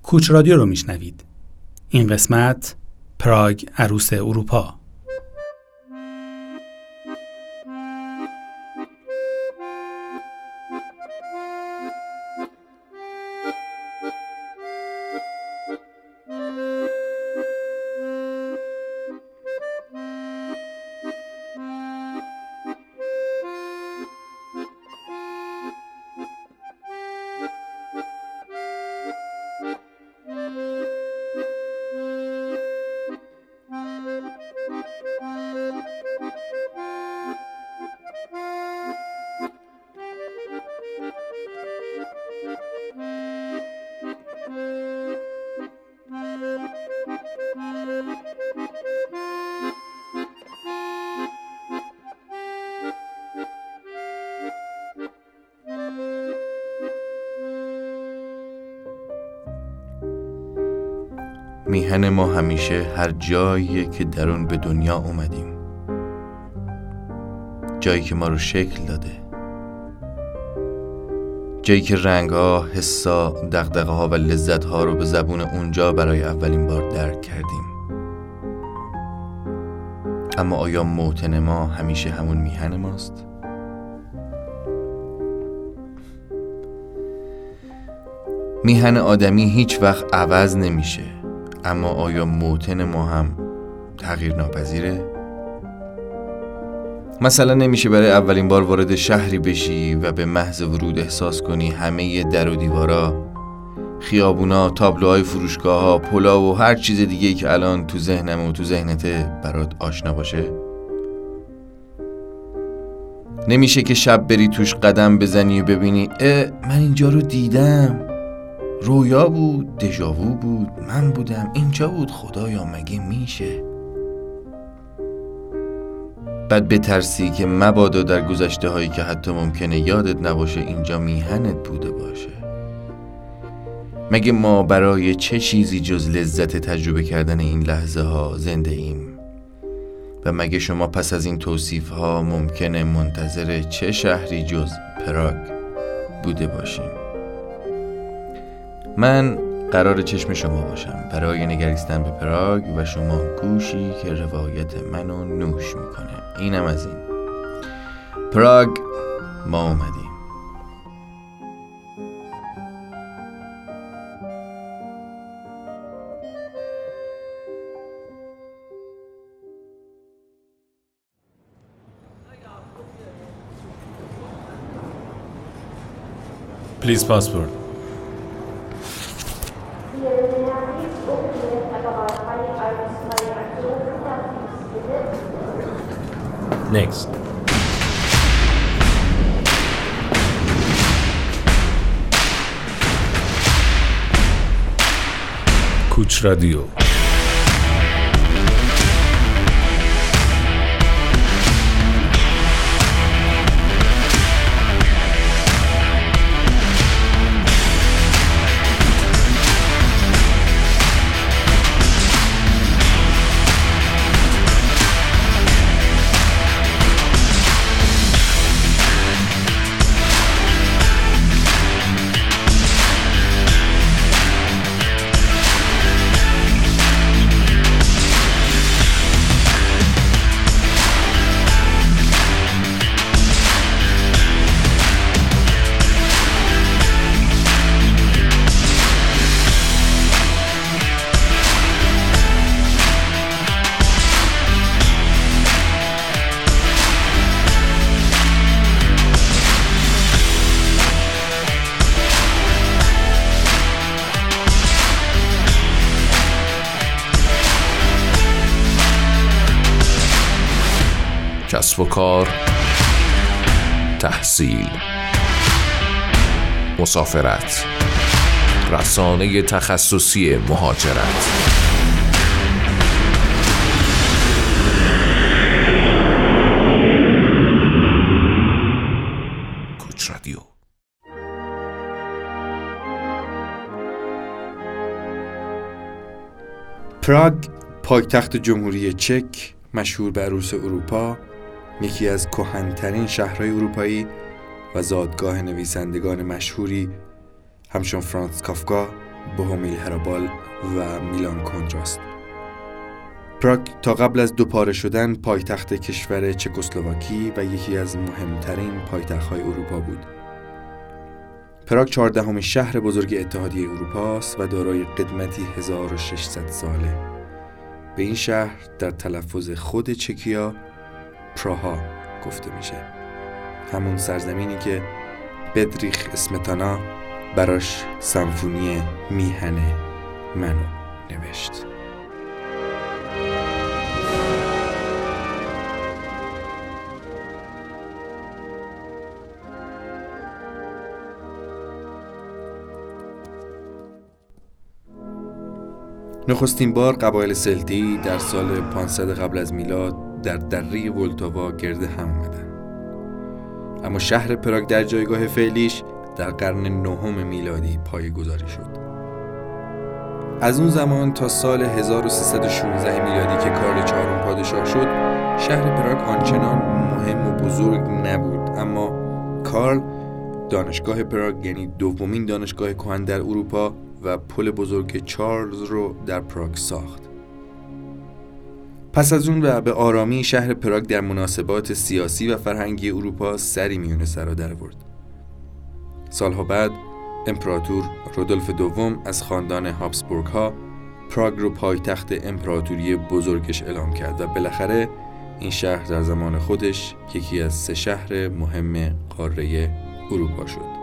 کوچ رادیو رو میشنوید. این قسمت پراگ عروس اروپا. میهن ما همیشه هر جاییه که در اون به دنیا اومدیم، جایی که ما رو شکل داده، جایی که رنگ‌ها، حس‌ها، دغدغه‌ها و لذت‌ها رو به زبون اونجا برای اولین بار درک کردیم. اما آیا موطن ما همیشه همون میهن ماست؟ میهن آدمی هیچ وقت عوض نمیشه، اما آیا موطن ما هم تغییر ناپذیره؟ مثلا نمیشه برای اولین بار وارد شهری بشی و به محض ورود احساس کنی همه در و دیوارا، خیابونا، تابلوهای فروشگاه‌ها، پلا و هر چیز دیگه‌ای که الان تو ذهنم و تو ذهنته برات آشنا باشه؟ نمیشه که شب بری توش قدم بزنی و ببینی من اینجا رو دیدم، رویا بود، دژاوو بود، من بودم، اینجا بود، خدایا مگه میشه؟ بعد بترسی که مبادا در گذشته هایی که حتی ممکنه یادت نباشه اینجا میهنت بوده باشه. مگه ما برای چه چیزی جز لذت تجربه کردن این لحظه ها زنده ایم؟ و مگه شما پس از این توصیف ها ممکنه منتظر چه شهری جز پراگ بوده باشیم؟ من قرار چشم شما باشم برای نگریستن به پراگ و شما گوشی که روایت منو نوش میکنه. اینم از این. پراگ، ما اومدیم. Please passport. Next. کوچ رادیو. کسب و کار، تحصیل، مسافرت، رسانه تخصصی مهاجرت. کوچ رادیو. پراگ، پایتخت جمهوری چک، مشهور به عروس اروپا، یکی از کهن‌ترین شهرهای اروپایی و زادگاه نویسندگان مشهوری همچون فرانتس کافکا، بوهمیل هرابال و میلان کندراست. پراگ تا قبل از 2 پاره شدن پایتخت کشور چکسلواکی و یکی از مهمترین پایتخت‌های اروپا بود. پراگ 14مین شهر بزرگ اتحادیه اروپا است و دارای قدمتی 1600 ساله. به این شهر در تلفظ خود چکیا پراها گفته میشه. همون سرزمینی که بدریخ اسمتانا براش سمفونی میهن منو نوشت. نخستین بار قبایل سلتی در سال 500 قبل از میلاد در دره ولتاوا گرد هم اومدن. اما شهر پراگ در جایگاه فعلیش در قرن 9 میلادی پایه‌گذاری شد. از اون زمان تا سال 1316 میلادی که کارل چهارم پادشاه شد، شهر پراگ آنچنان مهم و بزرگ نبود، اما کارل دانشگاه پراگ یعنی دومین دانشگاه کهن در اروپا و پل بزرگ چارلز رو در پراگ ساخت. پس از اون و به آرامی شهر پراگ در مناسبات سیاسی و فرهنگی اروپا سری میون سرا در آورد. سالها بعد امپراتور رودولف دوم از خاندان هابسبورگ ها پراگ رو پایتخت امپراتوری بزرگش اعلام کرد و بالاخره این شهر در زمان خودش یکی از 3 شهر مهم قاره اروپا شد.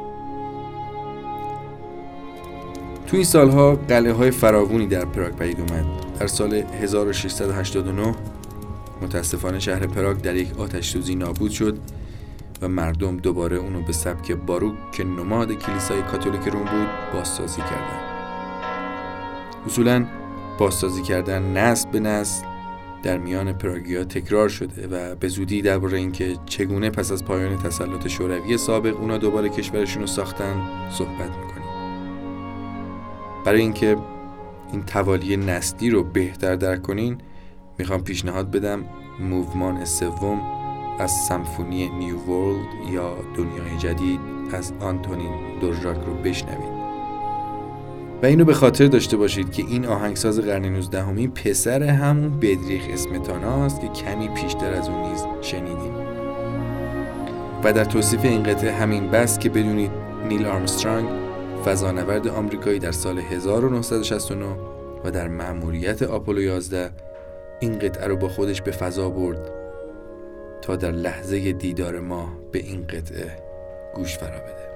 تو این سالها قلعه‌های فراوانی در پراگ پدید اومد. در سال 1689 متاسفانه شهر پراگ در یک آتش‌سوزی نابود شد و مردم دوباره اونو به سبک باروک که نماد کلیسای کاتولیک روم بود بازسازی کردن. اصولاً بازسازی کردن نسل به نسل در میان پراگی‌ها تکرار شده و به زودی درباره اینکه چگونه پس از پایان تسلط شوروی سابق اونا دوباره کشورشون رو ساختن صحبت می‌کنیم. برای اینکه این توالی نسلی رو بهتر درک کنین میخوام پیشنهاد بدم موومان 3 از سمفونی نیو ورلد یا دنیای جدید از آنتونین دورژاک رو بشنوید. و اینو به خاطر داشته باشید که این آهنگساز قرن 19 پسر همون بدریخ اسمتانا است که کمی پیشتر از اون نیز شنیدیم. و در توصیف این قطعه همین بس که بدونید نیل آرمسترانگ فضانورد آمریکایی در سال 1969 و در مأموریت آپولو 11 این قطعه رو با خودش به فضا برد تا در لحظه دیدار ما به این قطعه گوش فرا بده.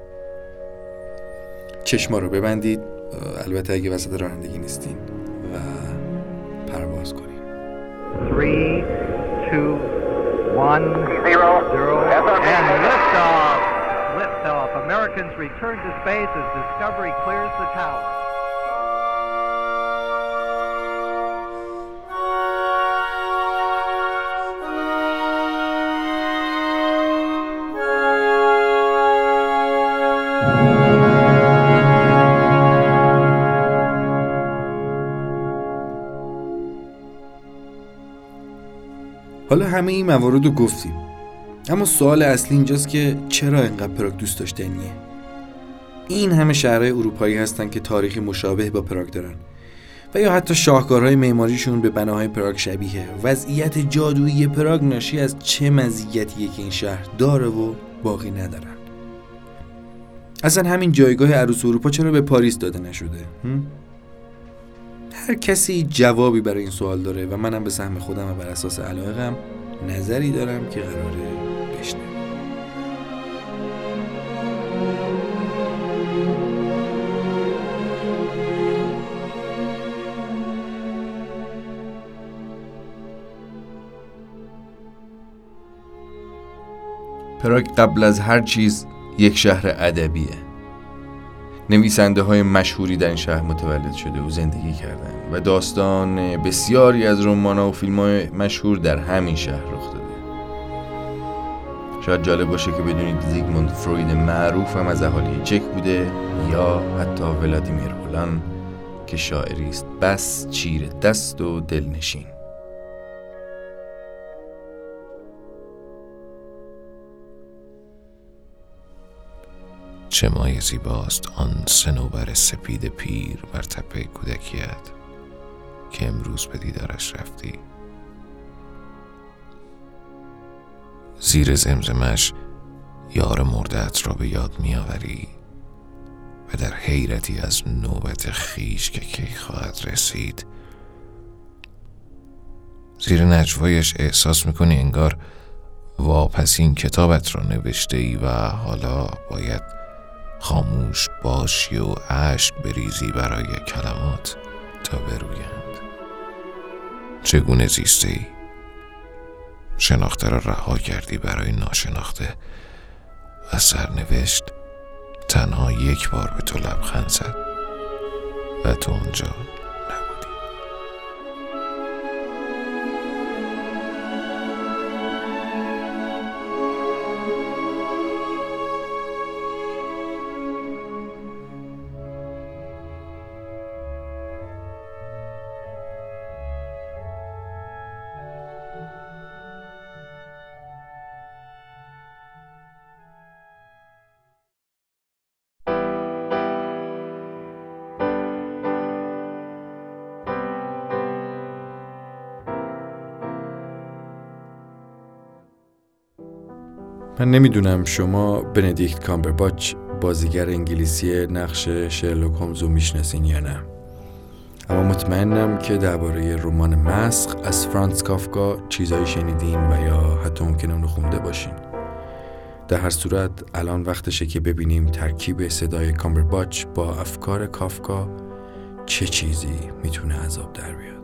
چشما رو ببندید، البته اگه وسط رانندگی نیستین، و پرواز کنید. 3, 2, 1, 0 and liftoff. Liftoff. Americans return to space as Discovery clears the tower. حالا همه این موارد رو گفتیم، اما سوال اصلی اینجاست که چرا اینقدر پراگ دوست داشتنیه؟ این همه شهرهای اروپایی هستن که تاریخی مشابه با پراگ دارن و یا حتی شاهکارهای معماریشون به بناهای پراگ شبیه. وضعیت جادویی پراگ ناشی از چه مزیتیه که این شهر داره و باقی ندارن؟ اصلا همین جایگاه عروس اروپا چرا به پاریس داده نشده؟ هر کسی جوابی برای این سوال داره و منم به سهم خودم و بر اساس علایقم نظری دارم که قراره بشنویم. پراگ قبل از هر چیز یک شهر ادبیه. نویسنده های مشهوری در این شهر متولد شده و زندگی کردن و داستان بسیاری از رمان‌ها و فیلم‌های مشهور در همین شهر رخ داده. شاید جالب باشه که بدونید زیگموند فروید معروف هم از اهالی چک بوده، یا حتی ولادیمیر هولان که شاعری است بس چیر دست و دلنشین. چه مایه زیباست آن صنوبر سپید پیر بر تپه کودکیت که امروز به دیدارش رفتی. زیر زمزمش یار مرده‌ات را به یاد می‌آوری و در حیرتی از نوبت خویش که کی خواهد رسید. زیر نجوایش احساس می‌کنی انگار واپسین کتابت را نوشته ای و حالا باید خاموش باشی و اشک بریزی برای کلمات تا برویند. چگونه زیسته ای؟ شناخته را رها کردی برای ناشناخته و سرنوشت تنها یک بار به تو لبخند زد و تو اونجا نبودی. من نمیدونم شما بندیکت کامبرباچ بازیگر انگلیسی نقش شرلوک هولمز رو میشناسین یا نه، اما مطمئنم که درباره رمان مسخ از فرانتس کافکا چیزایی شنیدین و یا حتی ممکنه اونو خونده باشین. در هر صورت الان وقتشه که ببینیم ترکیب صدای کامبرباچ با افکار کافکا چه چیزی میتونه از آب در بیاد.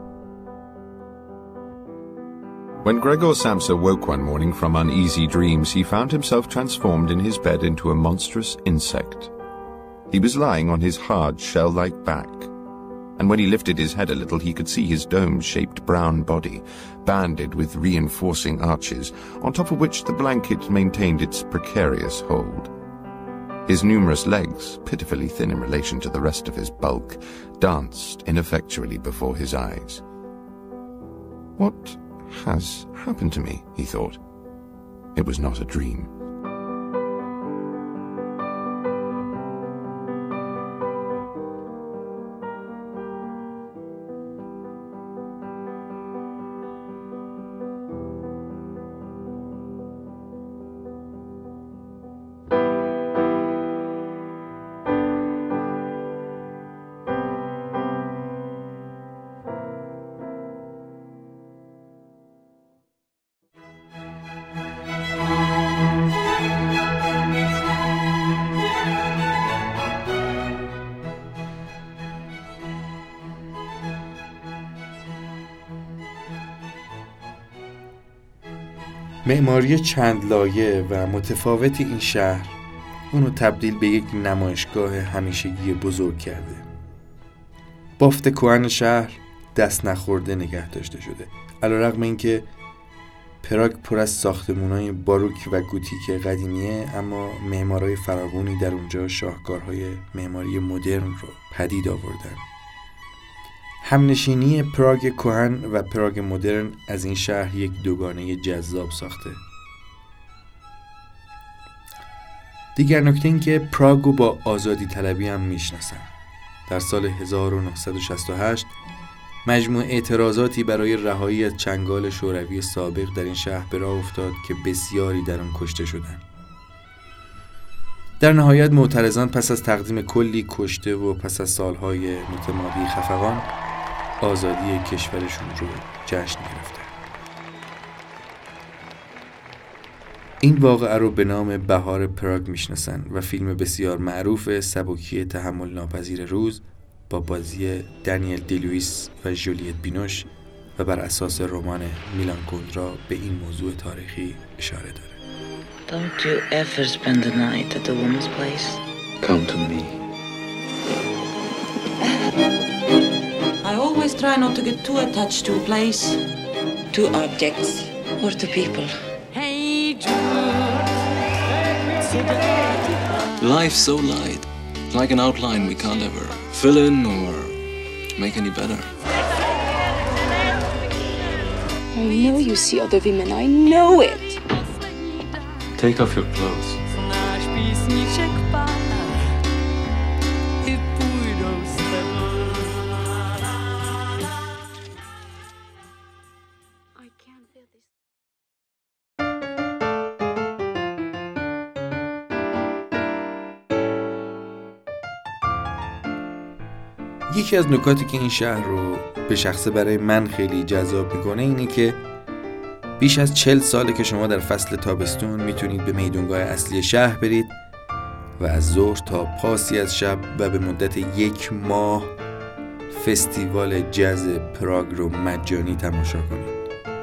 When Gregor Samsa woke one morning from uneasy dreams, he found himself transformed in his bed into a monstrous insect. He was lying on his hard, shell-like back, and when he lifted his head a little, he could see his dome-shaped brown body, banded with reinforcing arches, on top of which the blanket maintained its precarious hold. His numerous legs, pitifully thin in relation to the rest of his bulk, danced ineffectually before his eyes. What has happened to me, he thought. It was not a dream. معماری چند لایه و متفاوت این شهر اونو تبدیل به یک نمایشگاه همیشگی بزرگ کرده. بافت کهن شهر دست نخورده نگه داشته شده، علیرغم اینکه پراگ پر از ساختمان‌های باروک و گوتیک قدیمیه، اما معمارای فراوانی در اونجا شاهکارهای معماری مدرن رو پدید آوردن. همنشینی پراگ کهن و پراگ مدرن از این شهر یک دوگانه جذاب ساخته. دیگر نکته این که پراگ رو با آزادی طلبی هم میشناسن. در سال 1968 مجموع اعتراضاتی برای رهایی از چنگال شوروی سابق در این شهر به راه افتاد که بسیاری در آن کشته شدند. در نهایت معترضان پس از تقدیم کلی کشته و پس از سالهای متمادی خفقان آزادی کشورشون رو جشن گرفتن. این واقعه رو به نام بهار پراگ میشناسن و فیلم بسیار معروف سبکی تحمل ناپذیر روز با بازی دانیل دی لوئیس و ژولیت بینوش و بر اساس رمان میلان کندرا به این موضوع تاریخی اشاره داره. Don't you ever spend the night at a woman's place? Come to me. I always try not to get too attached to a place, to objects, or to people. Hey Jude. Life's so light, like an outline we can't ever fill in or make any better. I know you see other women, I know it. Take off your clothes. písniček pár i půjdou s tebou. یکی از نکاتی که این شهر رو به شخصه برای من خیلی جذاب میکنه اینه که بیش از 40 ساله که شما در فصل تابستون میتونید به میدانگاه اصلی شهر برید و از ظهر تا پاسی از شب و به مدت 1 ماه فستیوال جاز پراگ رو مجانی تماشا کنید.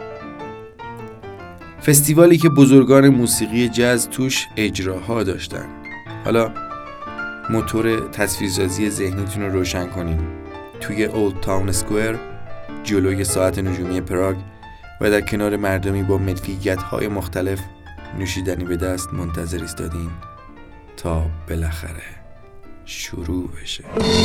فستیوالی که بزرگان موسیقی جاز توش اجراها داشتن. حالا موتور تصویرسازی ذهنیتون رو روشن کنین. توی اولد تاون اسکوئر جلوی ساعت نجومی پراگ و در کنار مردمی با ملکیت‌های مختلف نوشیدنی به دست منتظر ایستادین تا بالاخره شروع بشه.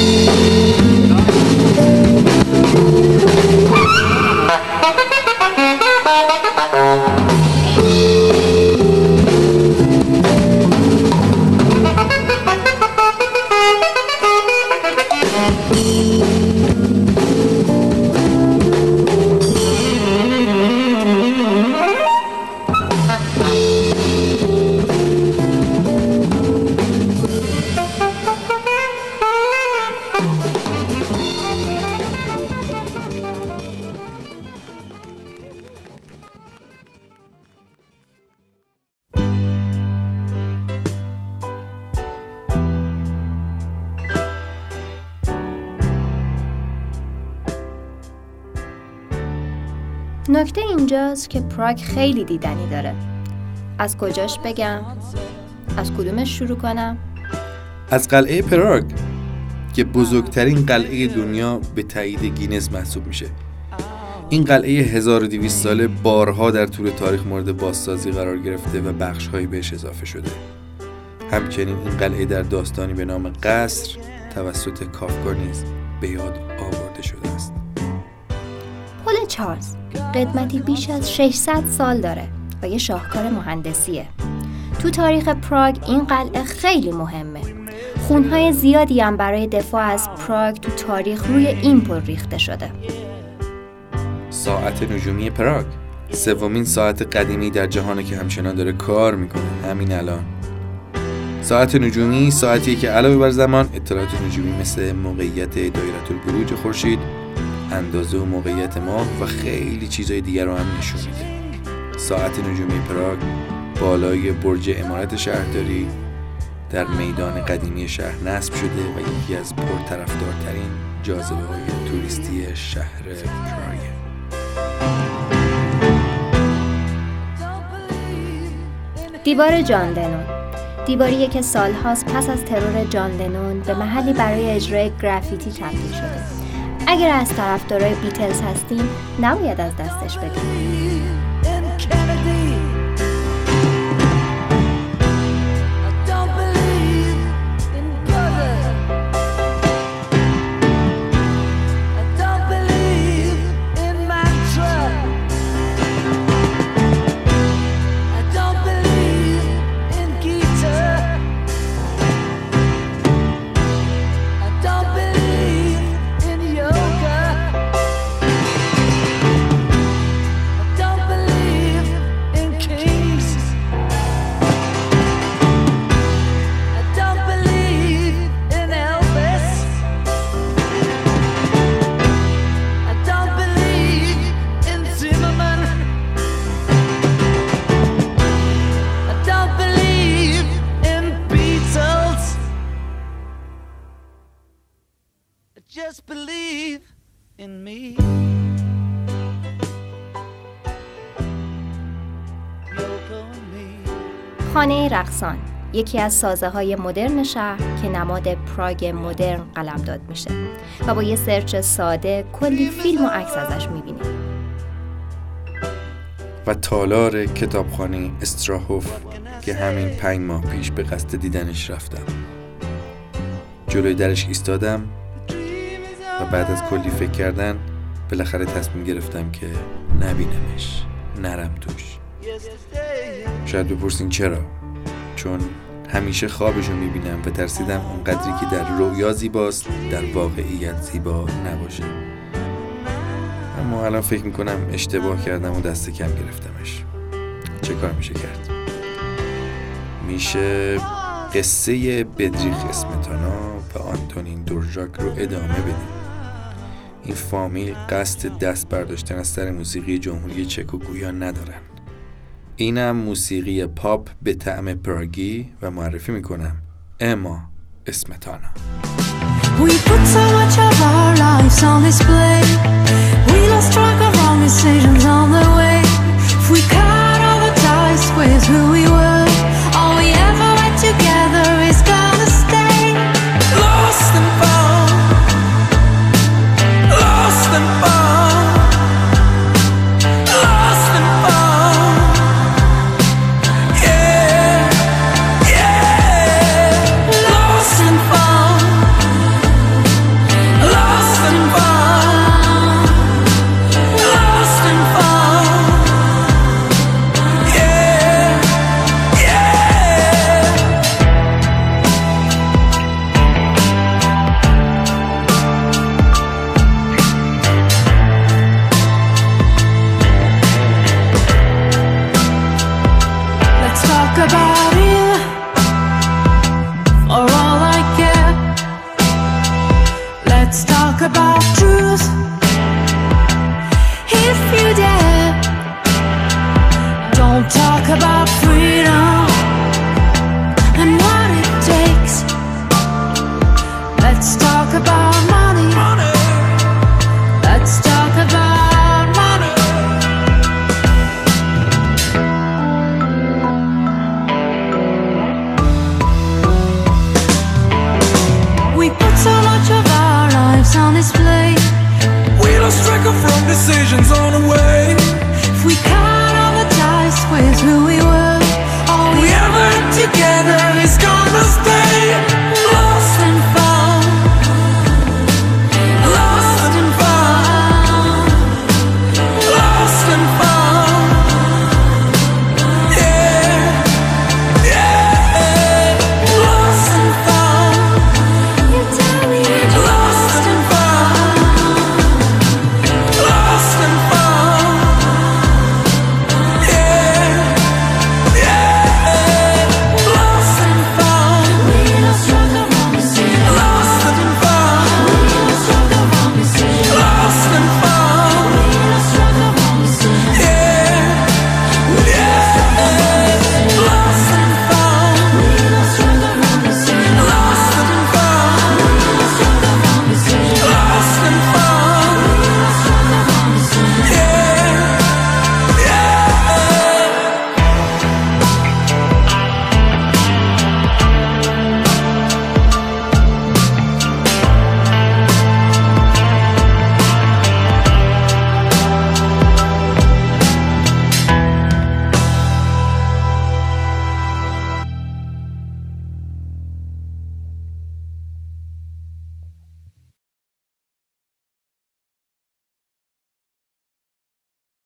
نکته اینجاست که پراگ خیلی دیدنی داره. از کجاش بگم؟ از کدومش شروع کنم؟ از قلعه پراگ که بزرگترین قلعه دنیا به تایید گینس محسوب میشه. این قلعه 1200 ساله بارها در طول تاریخ مورد بازسازی قرار گرفته و بخش‌هایی بهش اضافه شده. همچنین این قلعه در داستانی به نام قصر توسط کافکا نیز به یاد آورده شده است. پل چارلز قدمتی بیش از 600 سال داره و یه شاهکار مهندسیه. تو تاریخ پراگ این قلعه خیلی مهمه. خونهای زیادی هم برای دفاع از پراگ تو تاریخ روی این پل ریخته شده. ساعت نجومی پراگ 3مین ساعت قدیمی در جهانه که همچنان داره کار میکنه همین الان. ساعت نجومی ساعتیه که علاوه بر زمان، اطلاعات نجومی مثل موقعیت دایره البروج خورشید، اندازه و موقعیت ماه و خیلی چیزای دیگر رو هم نشون میده. ساعت نجومی پراگ بالای برج عمارت شهرداری در میدان قدیمی شهر نصب شده و یکی از پرطرفدارترین جاذبه‌های توریستی شهر پراگ. دیوار جان دنون، دیواریه که سالهاست پس از ترور جان دنون به محلی برای اجرای گرافیتی تبدیل شده. اگر از طرفدارای بیتلز هستین نباید از دستش بدین. Just believe in me. خانه رقصان، یکی از سازه‌های مدرن شهر که نماد پراگ مدرن قلمداد میشه و با یه سرچ ساده کلی فیلم و عکس ازش میبینیم. و تالار کتابخانه استراهوف که همین 5 ماه پیش به قصد دیدنش رفتم. جلوی درش ایستادم و بعد از کلی فکر کردن بالاخره تصمیم گرفتم که نبینمش، نرم توش. شاید بپرسین چرا؟ چون همیشه خوابشو میبینم و ترسیدم اونقدری که در رویا زیباست در واقعیت زیبا نباشه. اما الان فکر میکنم اشتباه کردم و دست کم گرفتمش. چه کار میشه کرد؟ میشه قصه بدریخ اسمتانا و آنتونین دورژاک رو ادامه بدیم. این فامیل قصد دست برداشتن از سر موسیقی جمهوری چک و گویا ندارن. اینم موسیقی پاپ به طعم پراگی و معرفی میکنم اما اسمتانا. We put so much of our lives on display. We lost track of wrong decisions on the way. If we cut all the ties with who we were, all we ever went together is gonna stay. Lost and found, lost and found, lost and found. Yeah, yeah, lost and found. Lost and found, lost and found, yeah, yeah. Let's talk about it for all I care. Let's talk about truth.